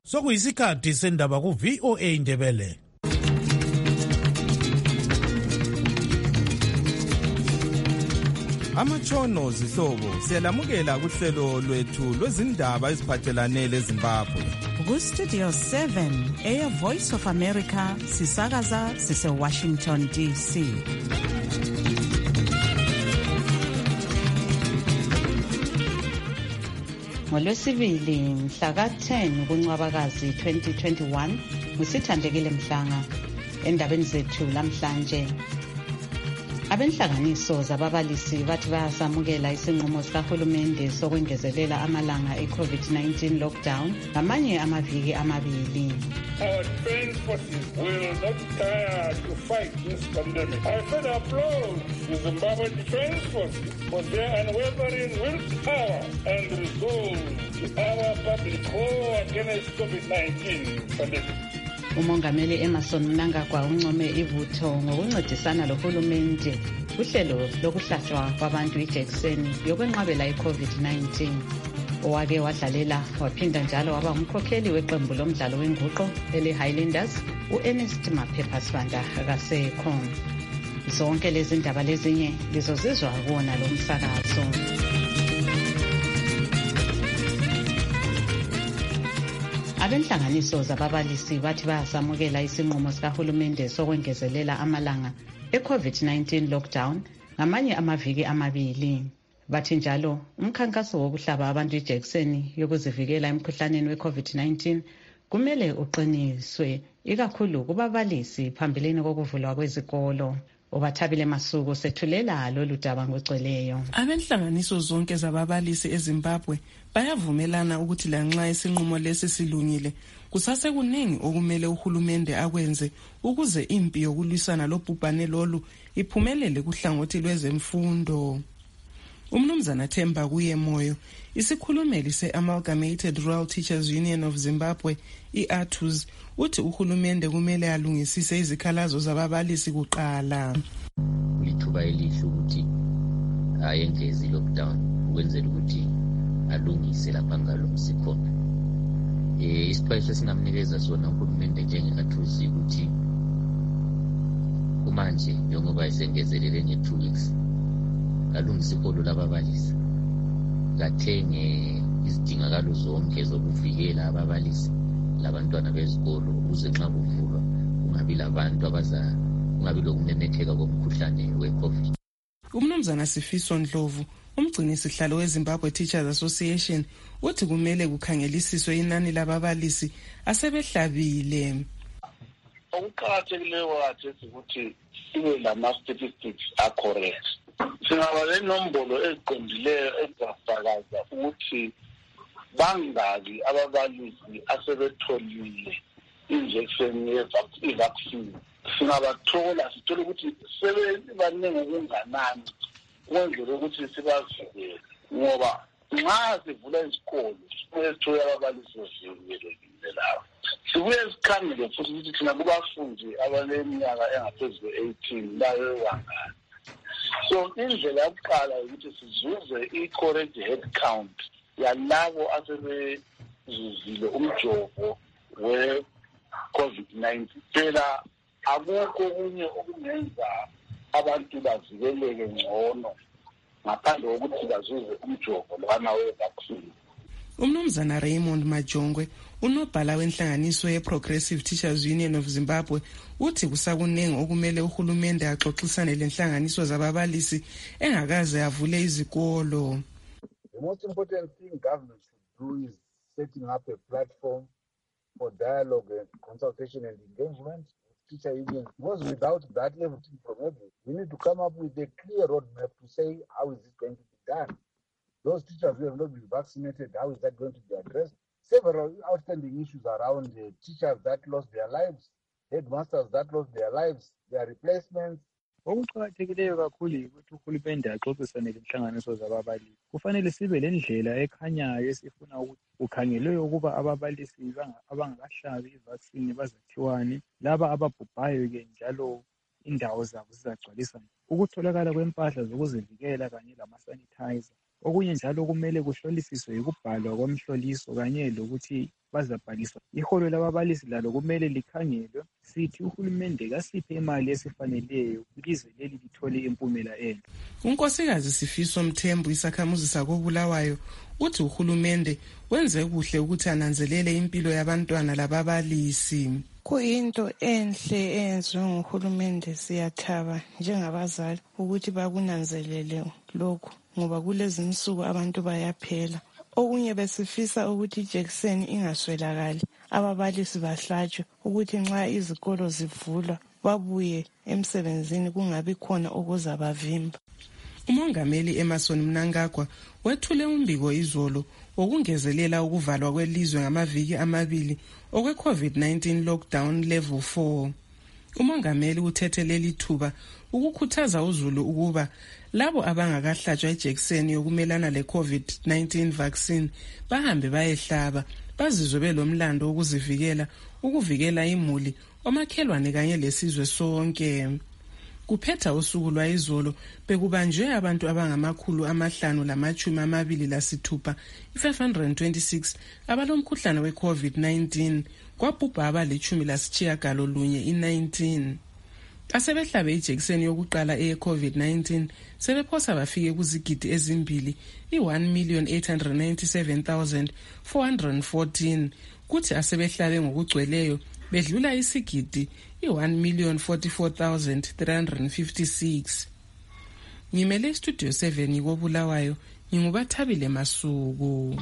Sokuyisikhathi sendaba ku-VOA Indebele. Amatshono zihlobo siyalamukela kuhlelo lwethu lwezindaba eziphathelane leZimbabwe. Ku-Studio 7 Air Voice of America sisakaza sise-Washington DC. NgoLwesibili mhla ka-10 kuNcwabakazi 2021 ngusithandekile Mhlanga. Endabeni zethu lamhlanje, abenhlanganiso zababalisi bathi bayasamukela isinqumo sikahulumende sokwengezelela amalanga e-COVID-19 lockdown ngamanye amaviki amabili. Our defense forces will not tire to fight this pandemic. I further applaud the Zimbabwe Defense Forces for their unwavering willpower and resolve to our public war against COVID-19 pandemic. Umongameli Emerson Mnangagwa uncome ibutho ngokuncedisana lohulumende kuhlelo lokuhlatshwa kwabantu ijekiseni yokwenqabela i-COVID-19. Owake wadlalela waphinda njalo waba umkhokheli weqembu lomdlalo wenguqo ele-Highlanders u-Ernest Maphepha Sibanda kasekhona. Zonke lezi ndaba lezinye lizozizwa kuwona lo msakazo. Abenhlanganiso zababalisi bathi bayasamukela isinqumo sikahulumende sokwengezelela amalanga e-COVID-19 lockdown ngamanye amaviki amabili. Bathi njalo umkhankaso wokuhlaba abantu ijekiseni yokuzivikela emkhuhlaneni we-COVID-19 kumele uqiniswe ikakhulu kubabalisi phambilini kokuvulwa kwezikolo. Ubathabile Masuku sethulela lolu daba ngocweleyo. Abenhlanganiso zonke zababalisi eZimbabwe bayavumelana ukuthi lanxa isinqumo lesi silungile kusase kuningi okumele uhulumende akwenze ukuze impi yokulwisana lobhubhane lolu iphumelele kuhlangothi lwezemfundo. Umnumzana Themba Kuyemoyo, isikhulumeli se-Amalgamated Rural Teachers Union of Zimbabwe, i-ATUZ, uthi uhulumende kumele alungisise izikhalazo zababalisi kuqala. Lithuba elihle ukuthi ayengeze i-lockdown ukwenzela ukuthi alungise lapha ngalo msikhona. Isixwayiso esingamnikeza sona uhulumende njenge-ATUZ ukuthi kumanje njengoba isengezelele nge-2 weeks alungise iholo lababalisi, kathenge izidingakalo zonke zokuvikela ababalisi labantwana bezikolo ukuze nxa kuvulwa kungabi labantu kungabi lokumemetheka komkhuhlane we-COVID. Umnumzana Sifiso Ndlovu, umgcini sihlalo weZimbabwe Teachers Association, uthi kumele kukhangelisiswe inani lababalisi asebehlabile. Okuqakathekileyo kathi ukuthi sibe lama-statistics a-correct. Singaba lenombolo eziqondileyo ezizafakaza ukuthi bangaki ababalisi asebetholile injection ye-vaccine. Singabathola sithole ukuthi sebebaningi okunganani ukwenzela ukuthi sibavikele, ngoba nxa sivula izikolo sithole ababalisi bevikelekile lawo. Sibuye sikhangele futhi ukuthi thina kubafundi abaleminyaka engaphezu kwe-18 layo wangani. So indlela yokuqala ukuthi sizuze i-correct head count yalabo asebezuzile umjovo we-COVID-19. Phela akukho okunye okungenza abantu bavikeleke ngcono ngaphandle kokuthi bazuze umjovo lwana we-vaccine. Umnumzana Raymond Majongwe, unobhala wenhlanganiso ye-Progressive Teachers Union of Zimbabwe, uthi kusakuningi okumele uhulumende axoxisane lenhlanganiso zababalisi engakaze avule izikolo. The most important thing government should do is setting up a platform for dialogue and consultation and engagement with teacher unions. Because without that everything from everything, we need to come up with a clear roadmap to say how is it going to be done. Those teachers who have not been vaccinated, how is that going to be addressed? Several outstanding issues around the teachers that lost their lives, headmasters that lost their lives, their replacements. Okuqakathekileyo kakhulu ukuthi uhulumende axoxisane lenhlanganiso zababalisi. Kufanele sibe lendlela ekhanyayo esifuna ukuthi kukhangelwe ukuba ababalisi abangakahlabi ivaccine bazathiwani, laba ababhubhayo ke njalo indawo zabo zizagcwaliswa. Ukutholakala kwempahla zokuzivikela kanye lama-sanitizer. Okunye njalo kumele kuhlolisiswe ukubhalwa komhloliso kanye lokuthi bazabhaliswa. Iholo lababalisi lalo kumele likhangelwe. Sithi uhulumende kasiphe imali esifaneleyo ilizwe leli lithole impumela enhle. uNkosikazi Sifiso Mthembu, isakhamuzi sakoBulawayo, uthi uhulumende wenze kuhle ukuthi ananzelele impilo yabantwana lababalisi. Kuyinto enhle eyenziwe nguhulumende. Siyathaba njengabazali ukuthi bakunanzelele lokhu, ngoba kulezi insuku abantu bayaphela. Okunye besifisa ukuthi ijekiseni ingaswelakali, ababalisi bahlatshwe, ukuthi nxa izikolo zivulwa babuye emsebenzini kungabi khona okuzabavimba. uMongameli Emmerson Mnangagwa wethule umbiko izolo wokungezelela ukuvalwa kwelizwe ngamaviki 2 okwe-COVID-19 lockdown level 4. uMongameli uthethe leli thuba ukukhuthaza uzulu ukuba labo abangakahlatshwa ijekiseni yokumelana le-COVID-19 vaccine bahambe bayehlaba, bazizwe belomlando wokuzivikela, ukuvikela imuli, omakhelwane kanye lesizwe sonke. Kuphetha usuku lwayizolo bekubanjwe abantu abangama526 526 abalomkhuhlane we-COVID-19, kwabhubha abali-19. Asebehlabe ijekiseni yokuqala eye-COVID-19 sebephosa bafike kuzigidi ezimbili, 1,897,414, kuthi asebehlabe ngokugcweleyo bedlula isigidi 1,044,356. Ngimele Studio 7 koBulawayo, nginguBathabile Masuku.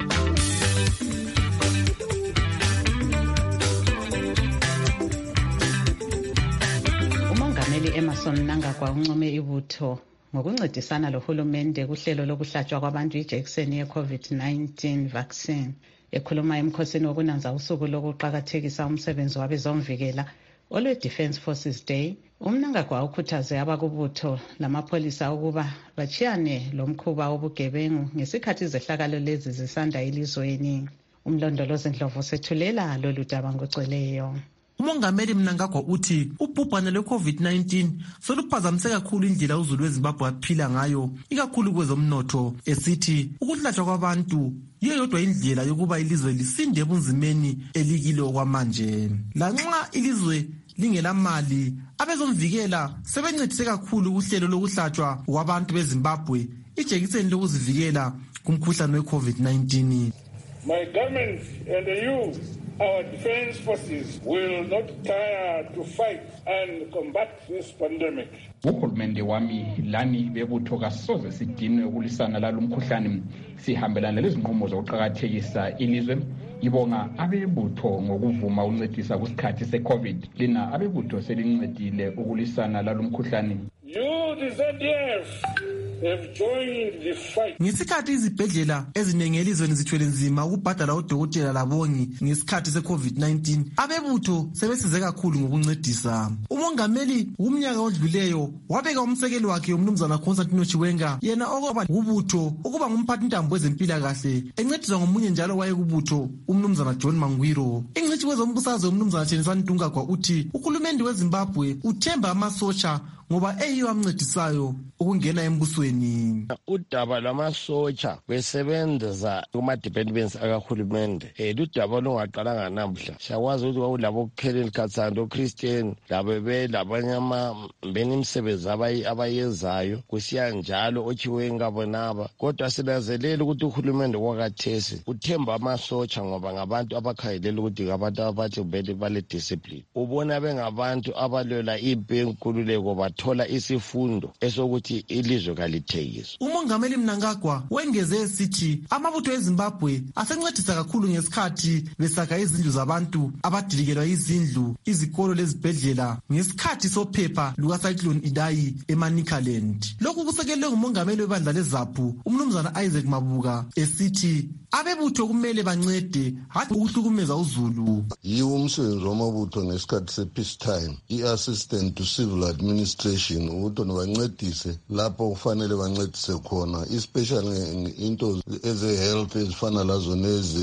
uMongameli Emmerson Mnangagwa uncome ibutho ngokuncedisana lohulumende kuhlelo lokuhlatshwa kwabantu ijekiseni ye-COVID-19 vaccine. Ekhuluma emkhosini wokunanza usuku lokuqakathekisa umsebenzi wabezomvikela olwe-Defence Forces Day, uMnangagwa ukhuthaze abakubutho lamapholisa ukuba bachiyane lomkhuba wobugebengu ngesikhathi izehlakalo lezi zisanda elizweni. Umlondolozi Ndlovu sethulela lolu daba ngogcweleyo. uMongameli Mnangagwa uthi ubhubhane lwe-COVID-19 soluphazamise kakhulu indlela uzulu weZimbabwe aphila ngayo, ikakhulu kwezomnotho, esithi ukuhlatshwa kwabantu yiyo yodwa indlela yokuba ilizwe lisinde ebunzimeni elikilo kwamanje. Lanxa ilizwe lingelamali, abezomvikela sebencedise kakhulu kuhlelo lokuhlatshwa kwabantu beZimbabwe ijekiseni lokuzivikela kumkhuhlane we-COVID-19. My government and you, our defense forces, will not tire to fight and combat this pandemic. Uhulumende wami lani bebutho kasoze sidinwe ukulisana lalo mkhuhlane, sihambelana lezinqumo zokuqhakathekisa ilizwe. Ibonga abebutho ngokuvuma uncedisa kusikhathi se-COVID. Lina abebutho selincedile ukulisana lalo mkhuhlane. You, the ZDF, have joined the fight. Ngesikhathi izibhedlela ezinengi elizweni zithwele nzima ukubhadala odokotela labongi ngesikhathi se-COVID-19, abebutho sebesize kakhulu ngokuncedisa. uMongameli umnyaka odluleyo wabeka umsekeli wakhe umnumzana Constantino Chiwenga, yena okwaba ubutho ukuba ngumphathintambo wezempilakahle, encediswa ngomunye njalo wayekubutho umnumzana John Mangwiro. Ingcitshi wezombusazwe umnumzana Chenisani Ntungagwa uthi uhulumende weZimbabwe uthemba amasotsha ngoba eyiyo amncedisayo ukungena embusweni. Udaba lwamasotsha besebenza kuma-departments akahulumende ludaba lungaqalanga namuhla. Siyakwazi ukuthi kwakulabo kuKellen Katsando, uChristian, labo belabanye imisebenzi abayenzayo, kusiya njalo oChiwenga bonaba. Kodwa sinanzelela ukuthi uhulumende wakhathesi uthemba amasotsha ngoba ngabantu abakhangelela ukuthi ngabantu abathi bale-discipline. Ubona bengabantu abalwela impi yenkululeko bathola isifundo esokuthi ilizwe kalithekiswa. uMongameli Mnangagwa wengeze esithi amabutho eZimbabwe asencedisa kakhulu ngesikhathi besakha izindlu zabantu abadilikelwa izindlu, izikolo lezibhedlela ngesikhathi sophepha lukaCyclone Idai eManicaland. Lokhu kusekelwe nguMongameli webandla leZAPU umnumzana Isaac Mabuka esithi abebutho kumele bancede hathi ukuhlukumeza uzulu. Yiwo umsebenzi wamabutho ngesikhathi se-peace time, i-assistant to civil administration, ukuthi bancedise lapho kufanele bancedise khona, especially into eze-health ezifana lazo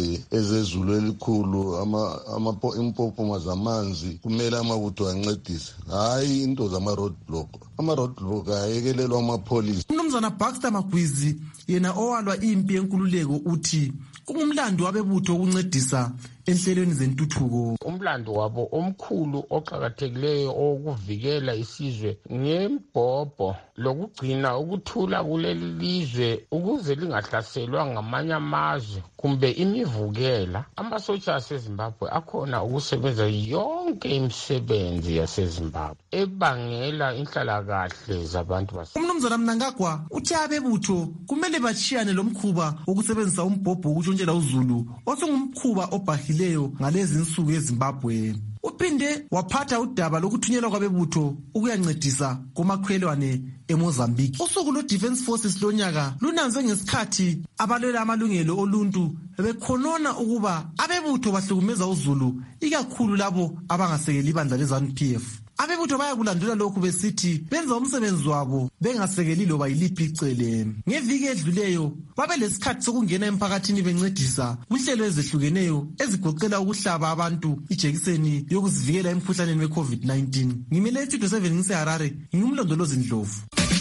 ezezulu elikhulu, impopoma zamanzi, kumele amabutho ancedise, hayi into zama-roadblock. Ama-roadblock ayekelelwa amapholisa. umnumzana Baxter Magwizi, yena owalwa impi yenkululeko, uthi kungumlando wabebutho ukuncedisa enhlelweni zentuthuko. Umlando wabo omkhulu oqhakathekileyo okuvikela isizwe ngembhobho lokugcina ukuthula kuleli lizwe ukuze lingahlaselwa ngamanye amazwe kumbe imivukela. Amasotsha aseZimbabwe akhona ukusebenza yonke imisebenzi yaseZimbabwe ebangela inhlalakahle zabantu base. Umnumzana Mnangagwa uthi abebutho kumele bachiyane lomkhuba wokusebenzisa umbhobho ukutshontshela uzulu osungumkhuba obhahileyo ngalezi insuku eZimbabwe. Uphinde waphatha udaba lokuthunyelwa kwabebutho ukuyancedisa komakhelwane eMozambique. Usuku lwe-Defence Forces lonyaka lunanzwe ngesikhathi abalwela amalungelo oluntu bekhonona ukuba abebutho bahlukumeza uzulu, ikakhulu labo abangasekeli ibandla leZANU-PF. Abebutho bayakulandela lokhu besithi benza umsebenzi wabo bengasekeli loba yiliphi icele. Ngeviki edluleyo babe lesikhathi sokungena emphakathini bencedisa kuhlelo ezehlukeneyo ezigoqela ukuhlaba abantu ijekiseni yokuzivikela emkhuhlaneni we-COVID-19. Ngimele Studio 7 ngiseHarare, ngingumlondolozi Ndlovu.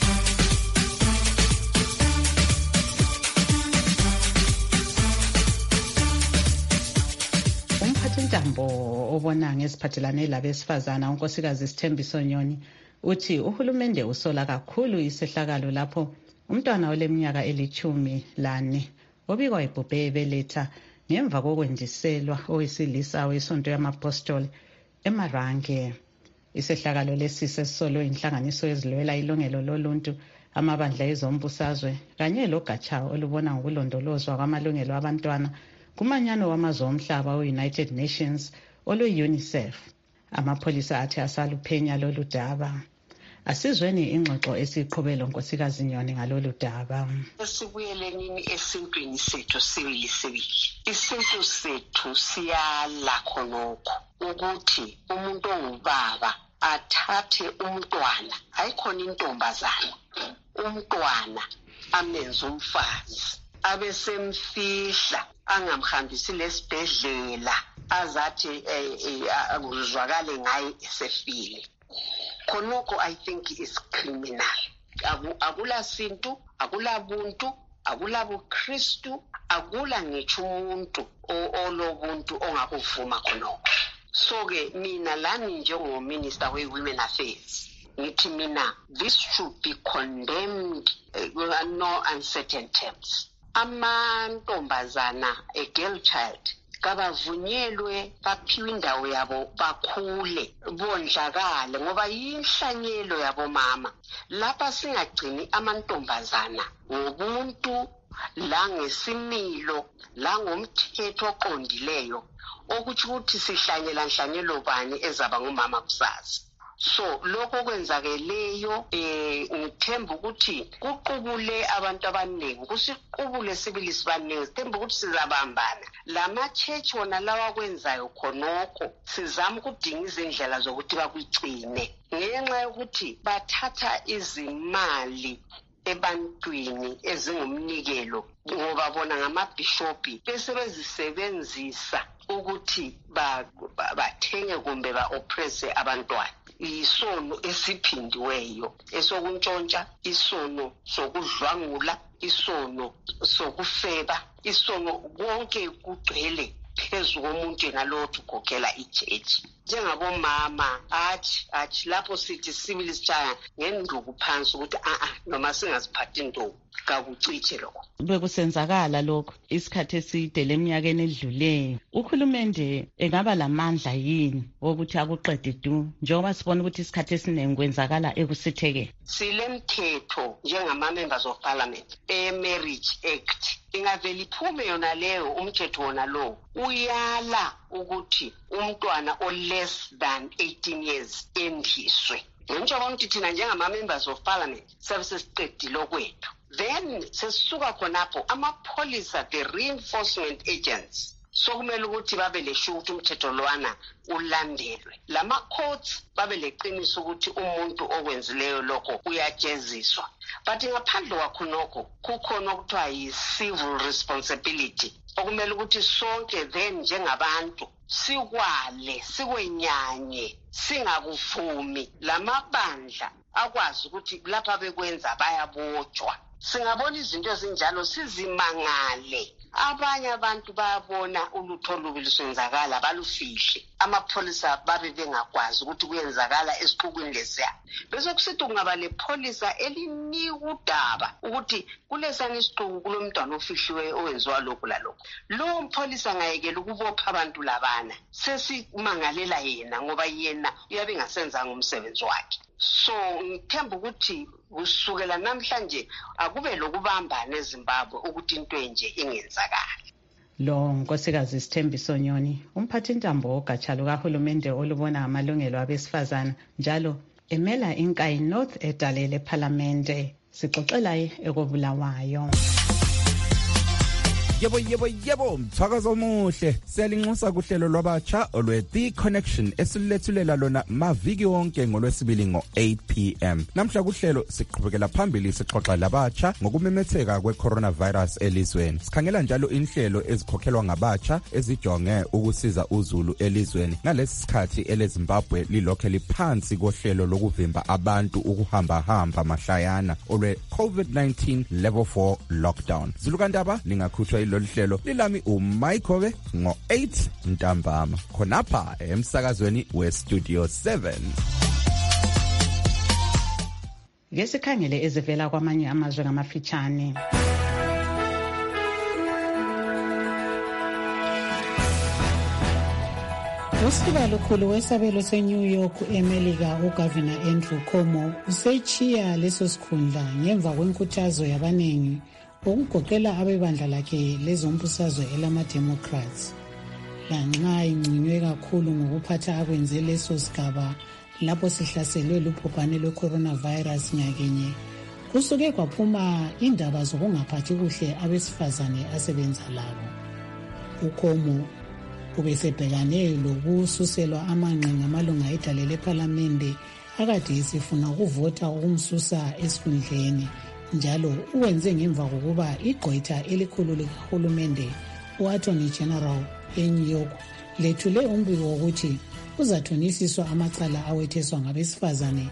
Umphathintambo obona ngeziphathelane labesifazana unkosikazi Sithembiso Nyoni uthi uhulumende usola kakhulu isehlakalo lapho umntwana oleminyaka 14 obikwa ebhubhe ebeletha ngemva kokwendiselwa owesilisa wesonto yamapostoli eMarange. Isehlakalo lesi sesolwe inhlanganiso ezilwela ilungelo loluntu, amabandla ezombusazwe kanye logatsha olubona ngokulondolozwa kwamalungelo abantwana kumanyano wamazwe omhlaba we-United Nations olu-UNICEF. Amapholisa athi asaluphenya lolu daba. Asizweni ingxoxo esiqhubelo nkosikazi Nyoni ngalolu daba. Esibuyeleni esintwini sethu sibili. Isintu sethu siyala khonokho ukuthi umuntu ongubaba athathe umntwana, ayikhona intombazana, umntwana amenze umfazi, abesemfihla angamhambisi lesibhedlela azathi uzwakale ngaye esefile. Khonokho I think is criminal. Akula sintu, akula buntu, akula buKristu, akula ngitsho umuntu olobuntu ongakuvuma khonokho. So ke mina lami njengominister we-Women Affairs ngithi mina this should be condemned no uncertain terms. Amantombazana, a girl child, kabavunyelwe baphiwe indawo yabo bakhule bondlakale ngoba yinhlanyelo yabo mama. Lapha singagcini amantombazana ngobuntu la ngesimilo la ngomthetho oqondileyo okuthi ukuthi sihlanyela nhlanyelo bani ezaba ngumama kusasa. So lokho kwenzakeleyo ngithemba ukuthi kuqubule abantu abaningi, kusiqubule sibili sibaningi, sithemba ukuthi sizabambana. Lama church wona lawa kwenzayo khonokho sizama ukudinga izindlela zokuthi bakugcine ngenxa yokuthi bathatha izimali ebantwini ezingumnikelo ngoba bona ngamabhishopi bese bezisebenzisa ukuthi bathenge kumbe ba-oppresse abantwana. Isono esiphindiweyo esokuntshontsha, isono sokudlwangula, isono sokufeba, isono konke kugcwele phezu komuntu ngalothu ukhokhela ichechi. Njengabomama athi lapho sithi sibili sichaya ngenduku phansi ukuthi noma singaziphathi intombi kakuciche lokho. Bekusenzakala lokho isikhathi eside leminyakeni edluleyo. Uhulumende engaba lamandla yini ukuthi akuqede du njengoba sibona ukuthi isikhathi esiningi kwenzakala ekusithekeni? Silemthetho njengama-members of parliament Marriage Act. Ingavela iphume yona leyo umthetho wona lo uyala ukuthi umntwana less than 18 years endiswe. Njengoba ukuthi thina njengama-members of parliament sesisiqedile okwethu. Then sesisuka khonapho amapholisa, the reinforcement agents, sokumele ukuthi babe lesho ukuthi umthetho lwana ulandelwe. Lama courts babe leqiniso ukuthi umuntu okwenzileyo lokho uyajeziswa. But ngaphandle kwakhonokho kukhona okuthiwa yi-civil responsibility okumele ukuthi sonke then njengabantu sikwale sikwenyanye singakuvumi lamabandla akwazi ukuthi lapha bekwenza bayabotshwa. Singabona izinto ezinjalo sizimangale abanye abantu bayabona ulutho olubi lusenzakala balufihle, amapholisa babe bengakwazi ukuthi kuyenzakala esixukwini lesiya. Bese kusithi kungaba lepholisa elinika udaba ukuthi kulesani isixuku kulomntwana ofihliwe owenziwa lokhu lalokhu. Lo mpholisa ngayekela ukubopha abantu labana, sesimangalela yena ngoba yena uyabe engasenzanga umsebenzi wakhe. So ngithemba ukuthi kusukela namhlanje akube lokubambana eZimbabwe ukuthi into enje ingenzakali. Lo nkosikazi Sithembiso Nyoni, umphathi ntambo ogatsha lukahulumende olubona amalungelo abesifazana njalo emela iNkayi North edalele eParliamente. Sixoxela ekobulawayo. Yebo, mthakazo omuhle. Siyalinxusa kuhlelo lwabatsha olwe-The Connection esilethulela lona maviki wonke ngolwesibili ngo-8 p.m. Namhla kuhlelo siqhubekela phambili sixoxa labatsha ngokumemetheka kwe-coronavirus elizweni. Sikhangela njalo inhlelo ezikhokhelwa ngabatsha ezijonge ukusiza uzulu elizweni ngalesi sikhathi eleZimbabwe lilokhe liphansi kohlelo lokuvimba abantu ukuhamba mahlayana olwe-COVID-19 level 4 lockdown. Zulukandaba lingakhuthwa lolu hlelo lilami uMaikove ngo-8 ntambama khonapha emsakazweni weStudio 7. Ngesikhangele ezivela kwamanye amazwe ngamafitshane. Usibalo khulu wesabelo seNew York eMelika uGovernor Andrew Cuomo usechiya leso sikhundla ngemva kwenkuthazo yabanengi ukugoqela abebandla lakhe lezombusazwe elama-Democrats. Lanxa ingcinywe kakhulu ngokuphatha akwenze leso sigaba lapho sihlaselwe lubhubhane lwe-coronavirus nyakenye, kusuke kwaphuma indaba zokungaphathi kuhle abesifazane asebenza labo. UCuomo ubesebhekane lokususelwa amanqe ngamalunga edalele eParliamente akade esifuna ukuvota ukumsusa esikhundleni, njalo uwenze ngemva kokuba igqwetha elikhulu likahulumende u-Attorney General eNew York lethule umbiko wokuthi uzathonisiswa amacala awetheswa ngabesifazane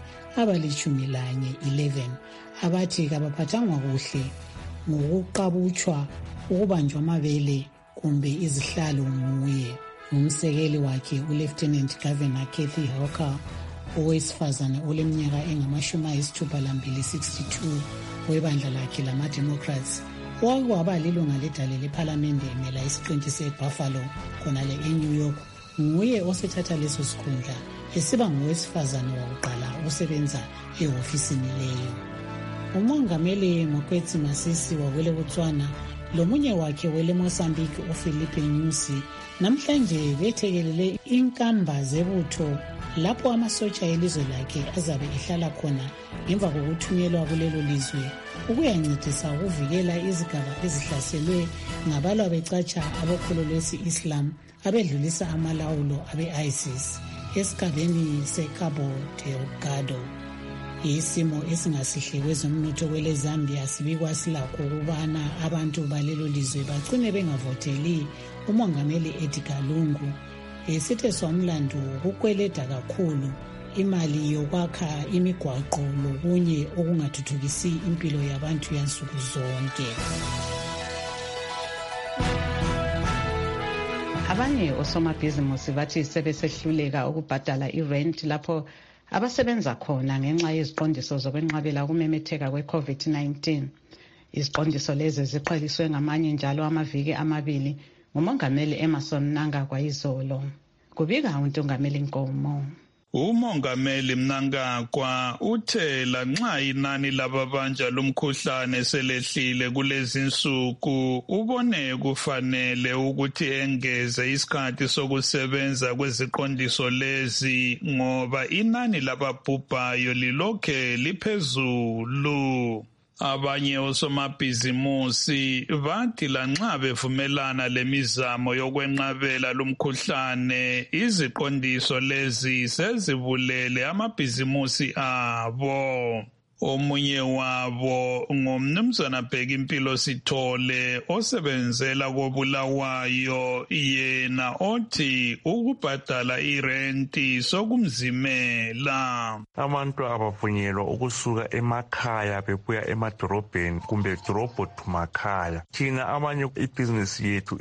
abali-11 abathi kabaphathangwa kuhle ngokuqabutshwa, ukubanjwa amabele kumbe izihlalo nguye. Umsekeli wakhe uLieutenant Governor Kathy Hochul owesifazane oleminyaka engama-62 webandla lakhe lama-Democrats waba lilunga ledale leParliamente emela isiqinti seBuffalo khonale eNew York. Nguye osethatha leso sikhundla esiba ngowesifazane wokuqala osebenza ehofisini leyo. Umongameli Mokwetsi Masisi wakwele Botswana lomunye wakhe wele Mozambique uFilipe Nyusi namhlanje bethekelele inkamba zebutho lapho amasotsha elizwe lakhe azabe ehlala khona ngemva kokuthunyelwa kulelo lizwe ukuyancedisa ukuvikela izigaba ezihlaselwe ngabalwa becatsha abokholo lwesi-Islam abedlulisa amalawulo abe-ISIS esigabeni seCabo Delgado. Isimo esingasihle kwezomnotho kwele Zambia sibikwa silakho ukubana abantu balelo lizwe bagcine bengavoteli umongameli Edgar Lungu esithe somlando ukukweleda kakhulu imali yokwakha imigwaqo lokunye okungathuthukisi impilo yabantu yansuku zonke. Abanye osomabhizimusi bathi sebesehluleka ukubhadala irent lapho abasebenza khona ngenxa yeziqondiso zokwenqabela ukumemetheka kwe-COVID-19. Iziqondiso lezi ziqaliswe ngamanye njalo amaviki amabili ngumongameli Emmerson Mnangagwa izolo. Kubika uNtungameli Nkomo. Umongameli Mnangagwa uthe lanxa inani lababanja lomkhuhlane selehlile kulezi nsuku ubone kufanele ukuthi engeze isikhathi sokusebenza kweziqondiso lezi ngoba inani lababhubhayo lilokhe liphezulu. Abanye osomabhizimusi bathi lanxa bevumelana lemizamo yokwenqabela lumkhuhlane iziqondiso lezi sezibulele amabhizimusi abo. Omunye wabo ngumnumzana Bhekimpilo Sithole osebenzela koBulawayo, yena othi ukubhadala irenti sokumzimela. Abantu abavunyelwa ukusuka emakhaya bebuya emadorobheni kumbe dorobho to makhaya. Thina abanye ibhizinisi yethu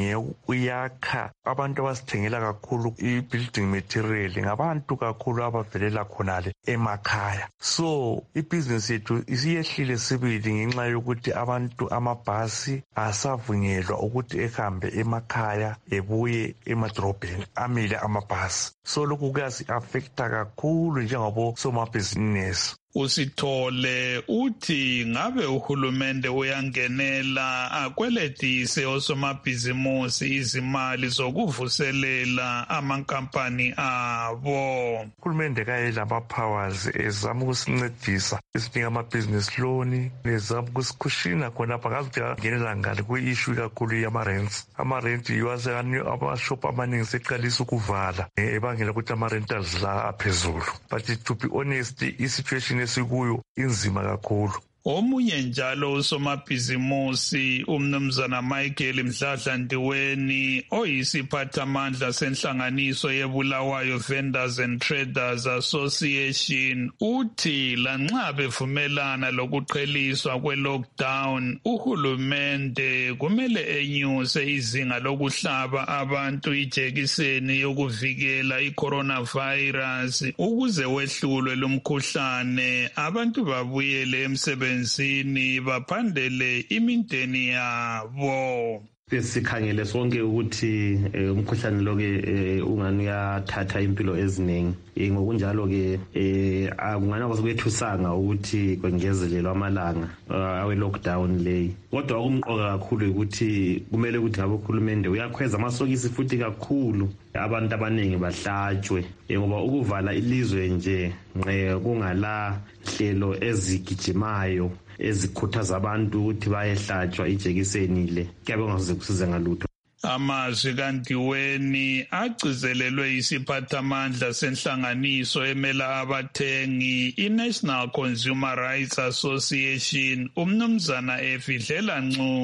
uyakha abantu abasithengela kakhulu i-building material ngabantu kakhulu abavelela khonale emakhaya. So ibhizinisi yethu isiyehlile sibili ngenxa yokuthi abantu amabhasi asavunyelwa ukuthi ehambe emakhaya ebuye emadorobheni amile amabhasi. So lokhu kuyasi-affecta kakhulu njengabo somabhizinisi. Usithole uthi ngabe uhulumende uyangenela akweletise osomabhizimusi izimali zokuvuselela amankampani abo. Uhulumende kayelama powers ezama ukusincedisa esinika ama-business loan, ezama ukusikushina khonapha ngazi angenela ngani kwi-issue kakhulu yama-rents. Ama-rent amashop amaningi seqalisa ukuvala ebangela ukuthi ama-rentals la aphezulu. But to be honest, i-situation esikuyo inzima kakhulu. Omunye njalo usomabhizimusi umnumzana Michael Mdladla Ndiweni oyisiphathamandla senhlanganiso yeBulawayo Vendors and Traders Association uthi lanxa bevumelana lokuqheliswa kwe-lockdown, uhulumende kumele enyuse izinga lokuhlaba abantu ijekiseni yokuvikela i-coronavirus ukuze wehlulwe lumkhuhlane, abantu babuyele emsebenzini baphandele imindeni yabo. Sikhangele sonke ukuthi umkhuhlane lo ke ungani uyathatha impilo eziningi. Ngokunjalo ke akungani kwethulisanga ukuthi kwengezelelwe amalanga awe lockdown leyi. Kodwa okumqoka kakhulu ukuthi kumele ukuthi ngabe uhulumende uyakhweza amasokisi futhi kakhulu abantu abaningi bahlatshwe ngoba ukuvala ilizwe nje kungala hlelo ezigijimayo ezikhuthaza abantu ukuthi bayehlatshwa ijekiseni le kuyabe kungaze kusize ngalutho. Amazwi kaNdiweni agcizelelwe isiphathamandla senhlanganiso emela abathengi i-National Consumer Rights Association umnumzana Efidlela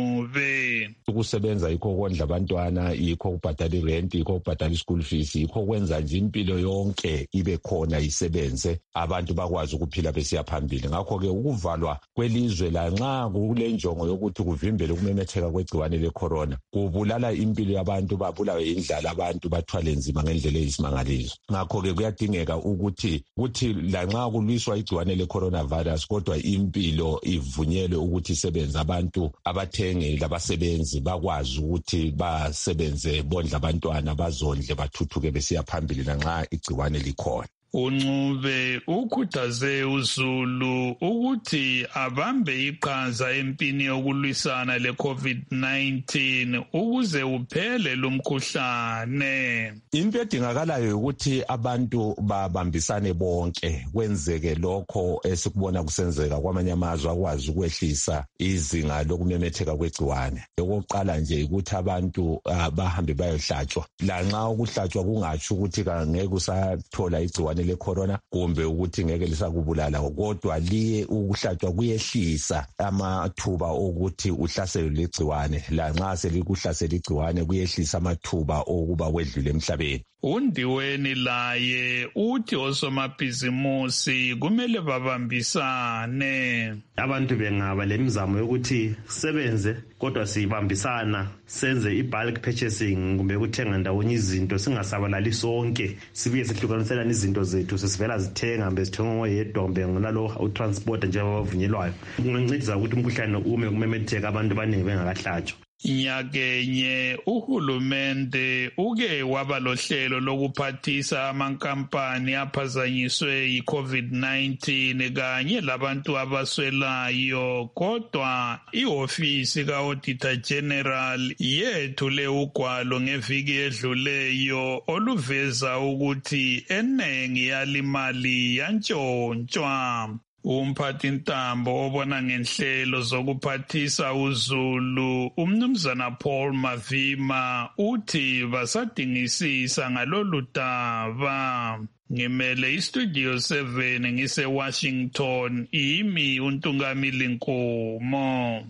Ncube. Ukusebenza yikho kondla abantwana, yikho ukubhadala irent, yikho ukubhadala ischool fees, yikho kwenza nje impilo yonke ibe khona isebenze, abantu bakwazi ukuphila besiya phambili. Ngakho ke ukuvalwa kwelizwe lanxa kule njongo yokuthi kuvimbele ukumemetheka kwegciwane le-corona kubulala impilo yabantu, babulawe indlala abantu, bathwale nzima ngendlela eyisimangaliso. Ngakho-ke kuyadingeka ukuthi lanxa kulwiswa igciwane le-coronavirus kodwa impilo ivunyelwe ukuthi isebenze, abantu abathengi labasebenzi bakwazi ukuthi basebenze, bondle abantwana, bazondle, bathuthuke besiya phambili lanxa igciwane likhona. Uncube ukhuthaze uZulu ukuthi abambe iqhaza empini yokulwisana le-COVID-19 ukuze uphele lumkhuhlane. Into edingakalayo ukuthi abantu babambisane bonke, kwenzeke lokho esikubona kusenzeka kwamanye amazwe, akwazi ukwehlisa izinga lokumemetheka kwegciwane. Okokuqala nje ukuthi abantu bahambe bayohlatshwa, lanxa ukuhlatshwa kungatsho ukuthi ngeke usathola igciwane le-corona kumbe ukuthi ngeke lisakubulala, kodwa ukuhlatshwa kuyehlisa amathuba okuthi uhlaselwe ligciwane, lanxa selikuhlasela igciwane kuyehlisa amathuba okuba wedlule emhlabeni. uNdiweni laye uthi osomabhizimusi kumele babambisane. Abantu bengaba lemizamo yokuthi sebenze kodwa sibambisana, senze i-bulk purchasing kumbe ukuthenga ndawonye izinto, singasabalali sonke, sibuye sihlukaniselana izinto zethu, sesivela zithenga mbe sithenga ngoyedwa kumbe nalo utransport nje abavunyelwayo. Kungancedisa ukuthi umkhuhlane ume kumemetheka abantu abaningi bengakahlatshwa. Nyakenye uhulumende uke waba lohlelo lokuphathisa amankampani aphazanyiswe yi-COVID-19 kanye labantu abaswelayo, kodwa ihofisi ka-Auditor General yethule ugwalo ngeviki edluleyo oluveza ukuthi enengi yalimali yantshontshwa. Umphathintambo obona ngenhlelo zokuphathisa uZulu umnumzana Paul Mavima uthi basadingisisa ngalolu daba. ngimele istudio 7 ngise-Washington, imi uNtungamili Nkomo.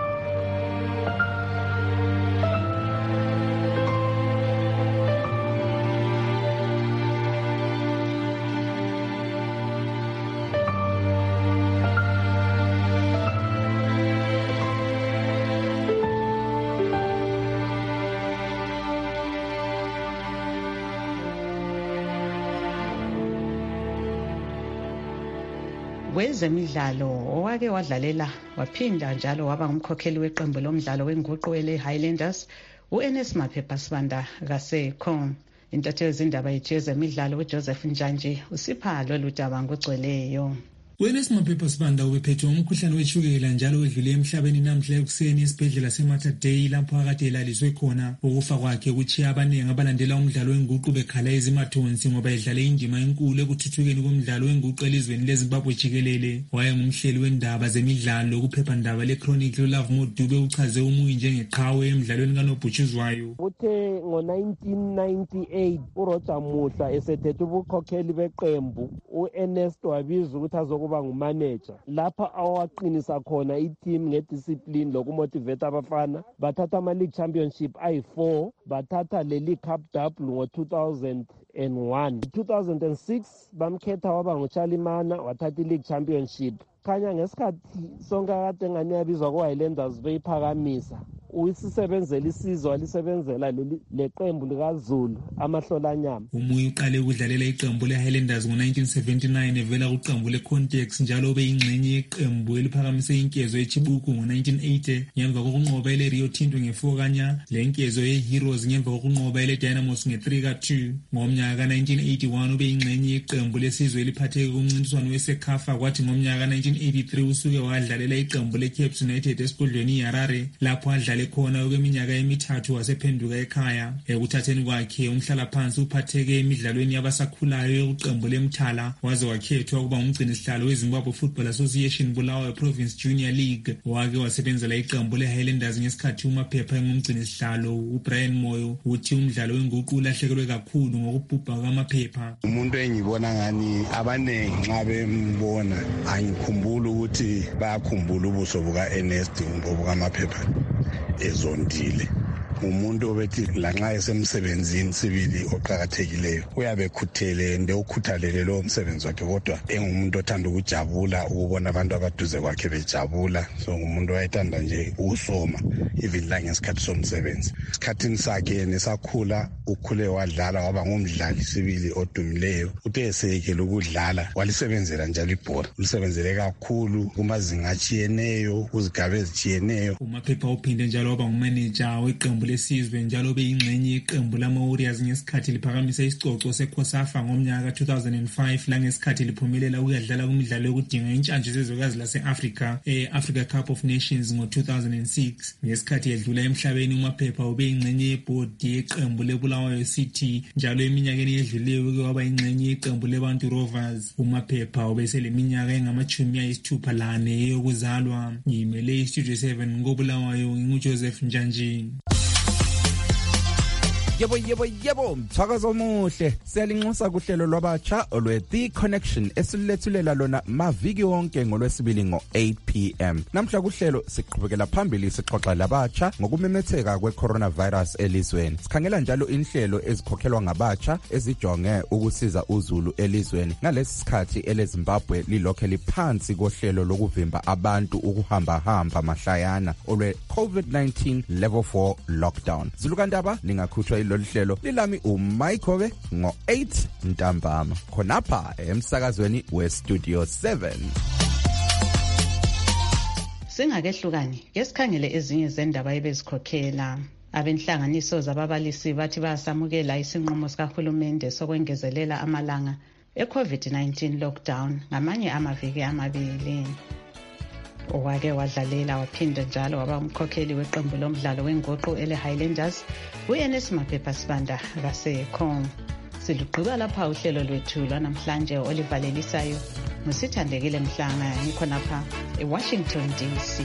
Wezemidlalo owake wadlalela waphinda njalo waba ngumkhokheli weqembu lomdlalo wenguqu ele-Highlanders u-Ernest Maphepha Sibanda kaSecom. Intatheli zindaba yethu yezemidlalo uJoseph Njanji usipha lolu daba ngogcweleyo. U-Ernest Maphepha Sibanda ubephethwe umkhuhlane wetshukela njalo wedlule emhlabeni namhla ekuseni esibhedlela seMater Dei lapho akade elaliswe khona. Ukufa kwakhe kuchiya abaningi abalandela umdlalo wenguqu bekhala ezimathonsi ngoba edlale indima enkulu ekuthuthukeni komdlalo wenguqu elizweni leZimbabwe jikelele. Wayengumhleli wendaba zemidlalo kuphephandaba le-Chronicle uLove Modube uchaze umuyi njengeqhawe emdlalweni kaNobhutshuzwayo. Uthe ngo-1998 uRoger Muhla esethethe ubukhokheli beqembu u-Ernest wabizwa ukuthi azokuba ngumanager lapha awaqinisa khona i-team ngediscipline lokumotivate abafana. Bathatha ama-league championship ayi-4, bathatha le-league cup double ngo-2001. 2006 bamkhetha waba nguChalimana wathatha i-league championship. Khanya ngesikhathi sonke akade engani yabizwa ko-Highlanders beyiphakamisa uyisebenzela isizwe walisebenzela leqembu likaZulu amahlolanyama. Umuyi uqale ukudlalela iqembu le-Highlanders ngo-1979 evela kuqembu le-Contex njalo ubeyingxenye yeqembu eliphakamise inkezo eChibuku ngo-1980 ngemva kokunqoba ele-Rio Tinto nge-4 kanya lenkezo ye-Heroes ngemva kokunqoba ele-Dynamos nge-3-2. Ngomnyaka ka-1981 ubeyingxenye yeqembu lesizwe eliphatheke kumncintiswano weSekafa kwathi ngomnyaka ka-1983 usuke wadlalela iqembu le-Cape United esigodlweni iHarare lapho adlale khona okweminyaka emithathu wasephenduka ekhaya. Ekuthatheni kwakhe umhlalaphansi uphatheke emidlalweni yabasakhulayo yokuqembu leMthala waze wakhethwa ukuba ngumgcinisihlalo weZimbabwe Football Association Bulawayo Province Junior League. Wake wasebenzela iqembu le-Highlanders ngesikhathi uMaphepha engumgcinisihlalo. uBrian Moyo uthi umdlalo wenguqu ulahlekelwe kakhulu ngokubhubha kwamaphepha. Umuntu engibona ngani abanengi nxa bembona angikhumbula ukuthi bayakhumbula ubuso buka-Ernest obukaMaphepha ezondile. Umuntu obethi lanxa esemsebenzini sibili oqhakathekileyo uyabe ekhuthele ukukhuthalele lo msebenzi wakhe kodwa engumuntu othanda ukujabula ukubona abantu abaduze kwakhe bejabula. So ngumuntu wayethanda nje ukusoma even la ngesikhathi somsebenzi. Isikhathini sakhe nesakhula ukhule wadlala waba ngumdlali sibili odumileyo. Uthe esekele ukudlala walisebenzela njalo ibhola. Ulisebenzele kakhulu kumazinga atshiyeneyo kuzigaba ezitshiyeneyo. uMaphepha uphinde njalo waba ngumanager weqembu lesizwe njalo beyingxenye yeqembu lama-Warriors ngesikhathi liphakamise isicoco seCOSAFA ngomnyaka ka-2005 langesikhathi liphumelela ukuyadlala kumidlalo yokudinga intshantshi zezwekazi lase-Afrika e-Africa Cup of Nations ngo-2006. Ngesikhathi edlula emhlabeni uMaphepha ubeyingxenye yebhodi yeqembu leBulawayo City njalo eminyakeni edluleyo uke waba yingxenye yeqembu leBantu Rovers. uMaphepha ubeseleminyaka engama-64 yokuzalwa. Ngimele iStudio 7 ngoBulawayo nginguJoseph Njanji. Yebo, mthakazo omuhle. Siyalinxusa kuhlelo lwabatsha olwe-The Connection esilethulela lona maviki wonke ngolwesibili ngo-8 p.m. Namhla kuhlelo siqhubekela phambili sixoxa labatsha ngokumemetheka kwe-coronavirus elizweni. Sikhangela njalo inhlelo ezikhokhelwa ngabatsha ezijonge ukusiza uzulu elizweni ngalesi sikhathi eleZimbabwe lilokhe liphansi kohlelo lokuvimba abantu ukuhamba mahlayana olwe-COVID-19 level 4 lockdown. Zilukandaba lingakhutshwa lolu hlelo lilami uMaikobe ngo-8 ntambama khonapha emsakazweni weStudio 7. Singakehlukani ngesikhangele ezinye zendaba ebezikhokhela. Abenhlanganiso zababalisi bathi basamukela isinqumo sikahulumende sokwengezelela amalanga e-COVID-19 lockdown ngamanye amaviki amabili. Owake wadlalela waphinda njalo waba umkhokheli weqembu lomdlalo wenguqu ele-Highlanders u-Ernest Maphepha Sibanda kaSecom. Silugqiba lapha uhlelo lwethu lwanamhlanje olivalelisayo nguSithandekile Mhlanga ngikhonapha eWashington DC.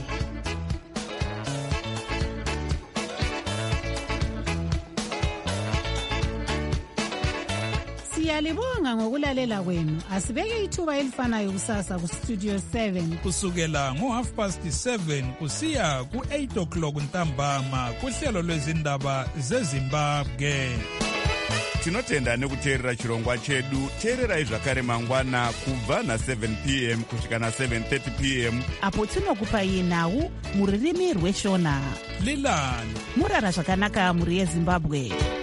Siyalibonga ngokulalela kwenu. Asibeke ithuba elifanayo kusasa ku Studio 7 kusukela ngo7:30 kusiya ku8 ntambama kuhlelo lwezindaba zeZimbabwe. Tinotenda nekuteerera chirongwa chedu. Teererai zvakare mangwana kubva na7 p.m. kusvika na7:30 p.m. apo tinokupai nhau muririmi rweshona. Lilani murara zvakanaka muri yeZimbabwe.